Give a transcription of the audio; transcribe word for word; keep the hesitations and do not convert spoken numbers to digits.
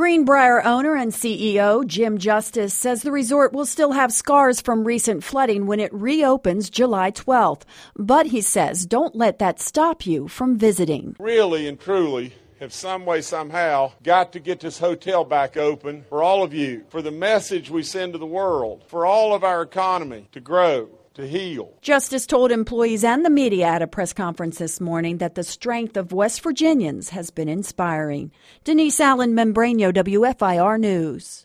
Greenbrier owner and C E O Jim Justice says the resort will still have scars from recent flooding when it reopens July twelfth. But he says don't let that stop you from visiting. Really and truly have some way, somehow, got to get this hotel back open for all of you, for the message we send to the world, for all of our economy to grow, to heal. Justice told employees and the media at a press conference this morning that the strength of West Virginians has been inspiring. Denise Allen Membrano, W F I R News.